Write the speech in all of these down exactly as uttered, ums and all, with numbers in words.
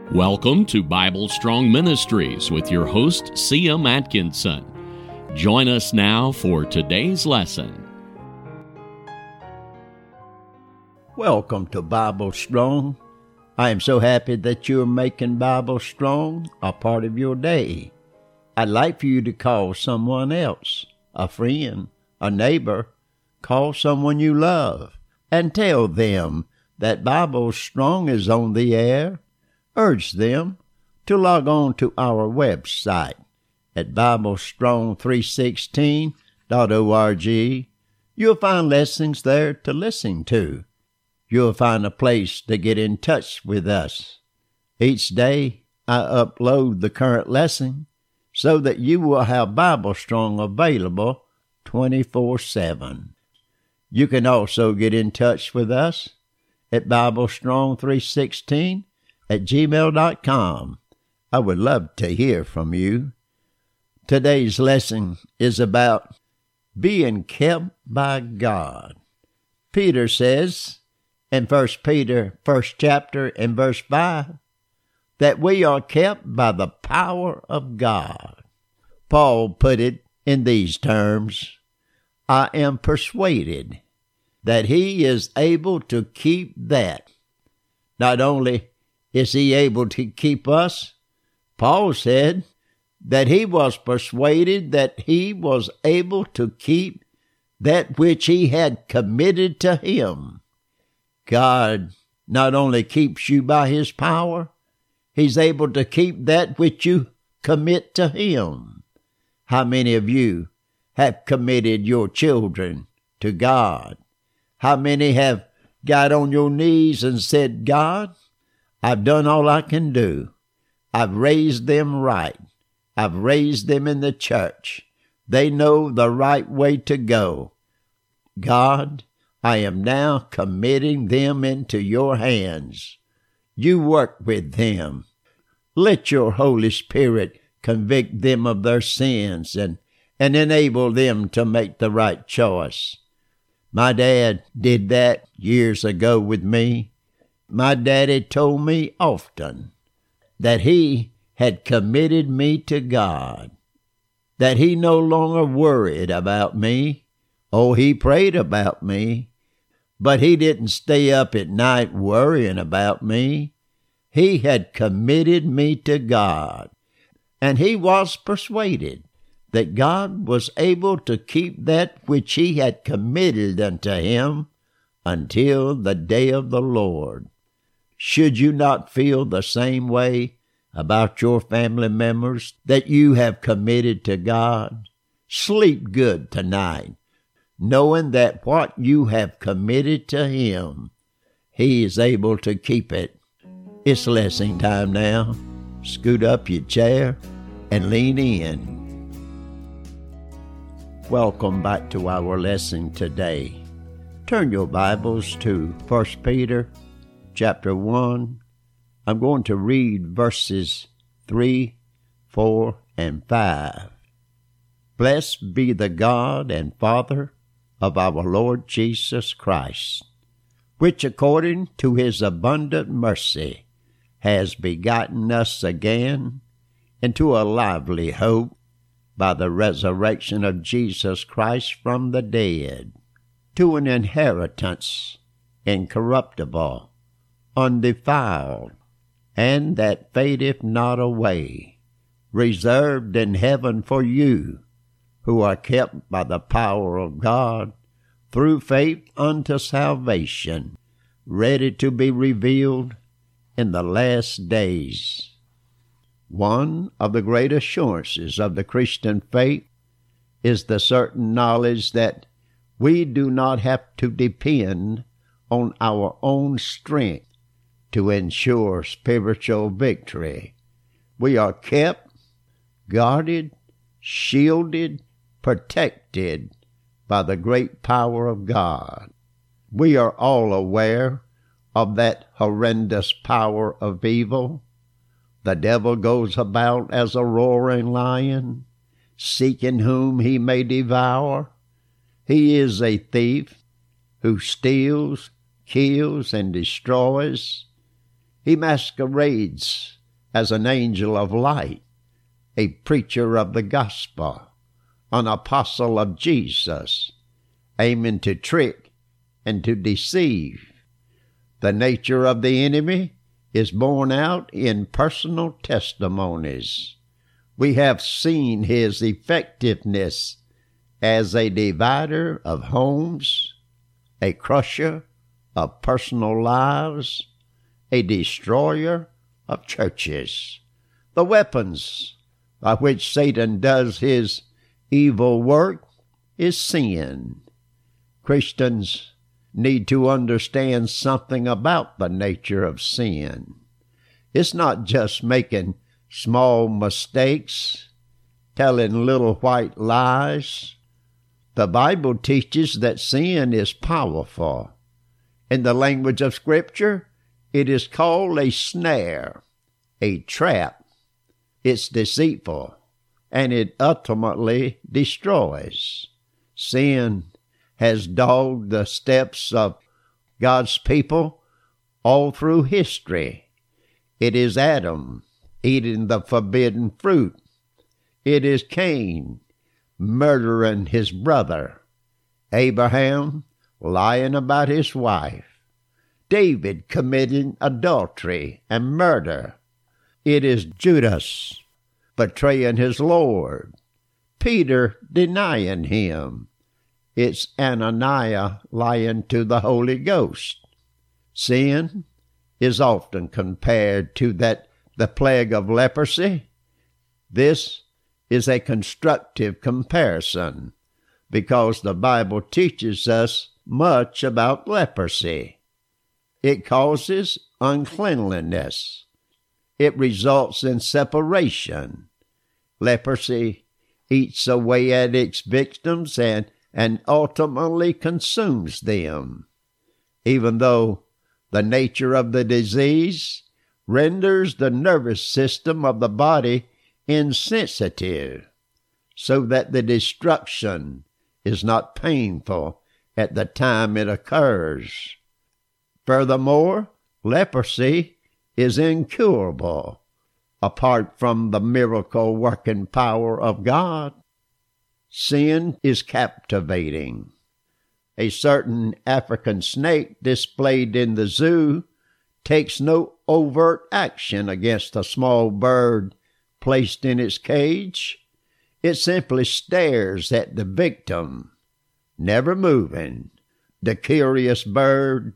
Welcome to Bible Strong Ministries with your host, C M Atkinson. Join us now for today's lesson. Welcome to Bible Strong. I am so happy that you're making Bible Strong a part of your day. I'd like for you to call someone else, a friend, a neighbor, call someone you love, and tell them that Bible Strong is on the air. Urge them to log on to our website at Bible Strong three sixteen dot org. You'll find lessons there to listen to. You'll find a place to get in touch with us. Each day, I upload the current lesson so that you will have Bible Strong available twenty-four seven. You can also get in touch with us at Bible Strong three sixteen at gmail dot com. I would love to hear from you. Today's lesson is about being kept by God. Peter says in First Peter, first chapter, and verse five, that we are kept by the power of God. Paul put it in these terms: I am persuaded that he is able to keep that. Not only is he able to keep us, Paul said that he was persuaded that he was able to keep that which he had committed to him. God not only keeps you by his power, he's able to keep that which you commit to him. How many of you have committed your children to God? How many have got on your knees and said, God, I've done all I can do. I've raised them right. I've raised them in the church. They know the right way to go. God, I am now committing them into your hands. You work with them. Let your Holy Spirit convict them of their sins and, and enable them to make the right choice. My dad did that years ago with me. My daddy told me often that he had committed me to God, that he no longer worried about me. Oh, he prayed about me, but he didn't stay up at night worrying about me. He had committed me to God, and he was persuaded that God was able to keep that which he had committed unto him until the day of the Lord. Should you not feel the same way about your family members that you have committed to God? Sleep good tonight, knowing that what you have committed to him, he is able to keep it. It's lesson time now. Scoot up your chair and lean in. Welcome back to our lesson today. Turn your Bibles to First Peter chapter one. I'm going to read verses three, four, and five. Blessed be the God and Father of our Lord Jesus Christ, which according to his abundant mercy has begotten us again into a lively hope by the resurrection of Jesus Christ from the dead, to an inheritance incorruptible, undefiled, and that fadeth not away, reserved in heaven for you, who are kept by the power of God through faith unto salvation, ready to be revealed in the last days. One of the great assurances of the Christian faith is the certain knowledge that we do not have to depend on our own strength to ensure spiritual victory. We are kept, guarded, shielded, protected by the great power of God. We are all aware of that horrendous power of evil. The devil goes about as a roaring lion, seeking whom he may devour. He is a thief who steals, kills, and destroys. He masquerades as an angel of light, a preacher of the gospel, an apostle of Jesus, aiming to trick and to deceive. The nature of the enemy is borne out in personal testimonies. We have seen his effectiveness as a divider of homes, a crusher of personal lives, a destroyer of churches. The weapons by which Satan does his evil work is sin. Christians need to understand something about the nature of sin. It's not just making small mistakes, telling little white lies. The Bible teaches that sin is powerful. In the language of Scripture, it is called a snare, a trap. It's deceitful, and it ultimately destroys. Sin has dogged the steps of God's people all through history. It is Adam eating the forbidden fruit. It is Cain murdering his brother, Abraham lying about his wife, David committing adultery and murder. It is Judas betraying his Lord, Peter denying him. It's Ananias lying to the Holy Ghost. Sin is often compared to that the plague of leprosy. This is a constructive comparison because the Bible teaches us much about leprosy. It causes uncleanliness. It results in separation. Leprosy eats away at its victims and and ultimately consumes them, even though the nature of the disease renders the nervous system of the body insensitive, so that the destruction is not painful at the time it occurs. Furthermore, leprosy is incurable apart from the miracle-working power of God. Sin is captivating. A certain African snake displayed in the zoo takes no overt action against a small bird placed in its cage. It simply stares at the victim, never moving. The curious bird,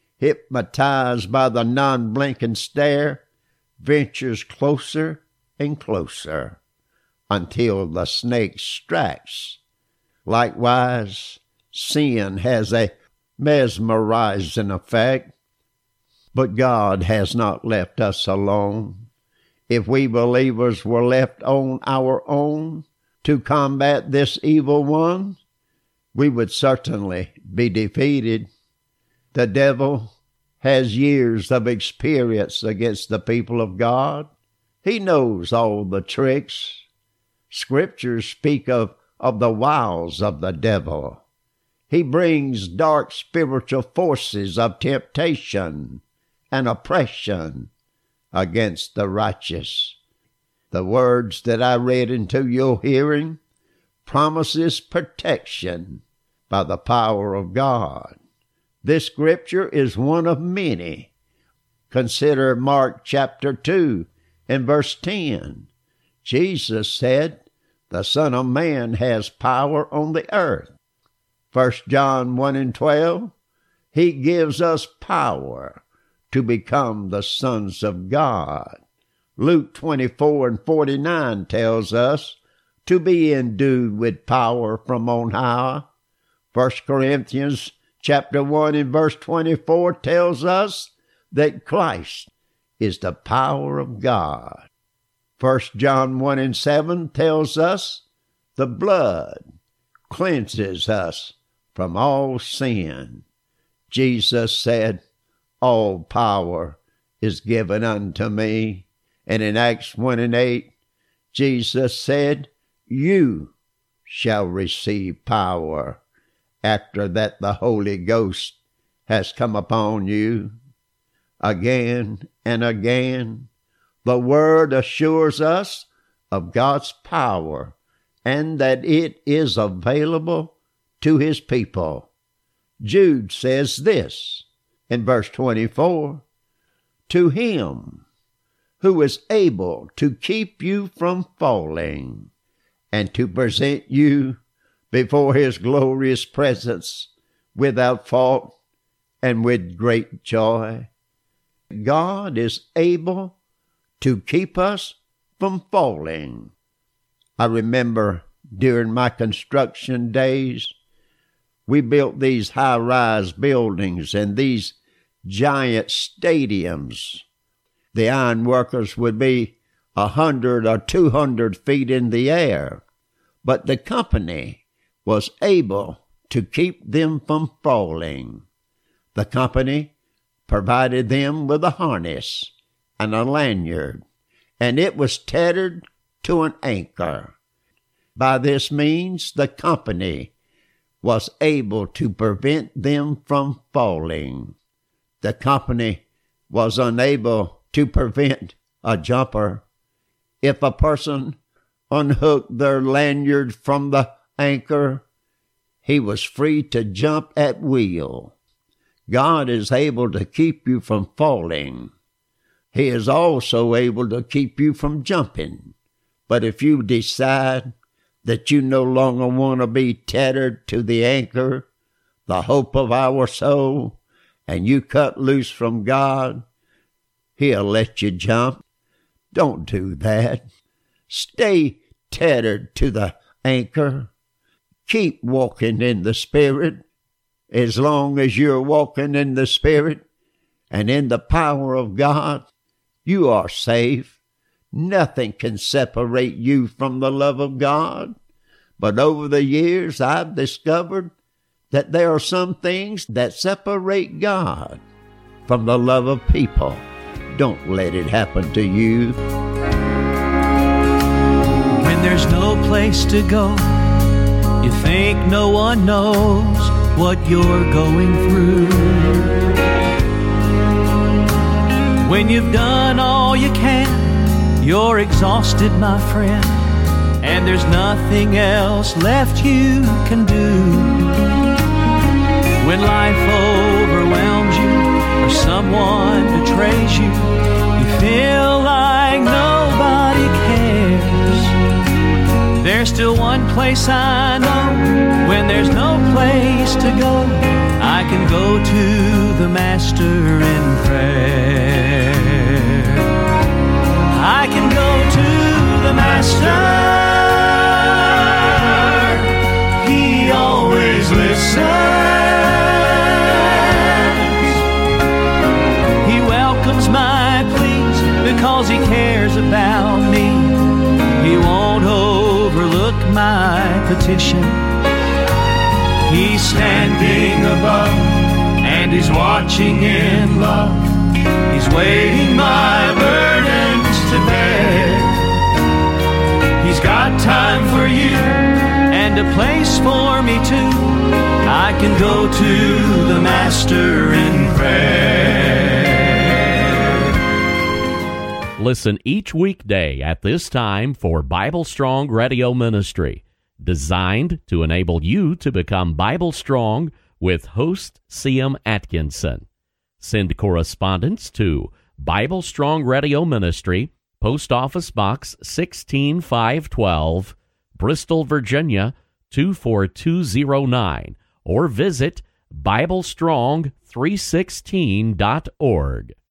hypnotized by the non-blinking stare, ventures closer and closer until the snake strikes. Likewise, sin has a mesmerizing effect, but God has not left us alone. If we believers were left on our own to combat this evil one, we would certainly be defeated. The devil has years of experience against the people of God. He knows all the tricks. Scriptures speak of, of the wiles of the devil. He brings dark spiritual forces of temptation and oppression against the righteous. The words that I read into your hearing promises protection by the power of God. This scripture is one of many. Consider Mark chapter two and verse ten. Jesus said, "The Son of Man has power on the earth." First John one and twelve, He gives us power to become the sons of God. Luke twenty-four and forty-nine tells us to be endued with power from on high. First Corinthians chapter one and verse twenty-four tells us that Christ is the power of God. First John one and seven tells us the blood cleanses us from all sin. Jesus said, "All power is given unto me." And in Acts one and eight, Jesus said, "You shall receive power after that the Holy Ghost has come upon you." Again and again, The Word assures us of God's power and that it is available to His people. Jude says this in verse twenty-four, "To Him who is able to keep you from falling and to present you before His glorious presence without fault and with great joy." God is able to keep us from falling. I remember during my construction days, we built these high-rise buildings and these giant stadiums. The iron workers would be a hundred or two hundred feet in the air, but the company was able to keep them from falling. The company provided them with a harness and a lanyard, and it was tethered to an anchor. By this means, the company was able to prevent them from falling. The company was unable to prevent a jumper. If a person unhooked their lanyard from the anchor, he was free to jump at will. God is able to keep you from falling. He is also able to keep you from jumping. But if you decide that you no longer want to be tethered to the anchor, the hope of our soul, and you cut loose from God, He'll let you jump. Don't do that. Stay tethered to the anchor. Keep walking in the Spirit. As long as you're walking in the Spirit and in the power of God, you are safe. Nothing can separate you from the love of God. But over the years, I've discovered that there are some things that separate God from the love of people. Don't let it happen to you. When there's no place to go, you think no one knows what you're going through. When you've done all you can, you're exhausted, my friend, and there's nothing else left you can do. When life overwhelms you or someone betrays you, you feel like nobody cares. There's still one place I know. When there's no place to go, I can go to the Master in prayer. I can go to the Master. He always listens. He welcomes my pleas because He cares about me. He won't overlook my petition. He's standing above and He's watching in love. He's weighing my burdens to bear. He's got time for you and a place for me too. I can go to the Master in prayer. Listen each weekday at this time for Bible Strong Radio Ministry, designed to enable you to become Bible strong with host C M Atkinson. Send correspondence to Bible Strong Radio Ministry, Post Office Box sixteen five twelve, Bristol, Virginia two four two zero nine, or visit Bible Strong three sixteen dot org.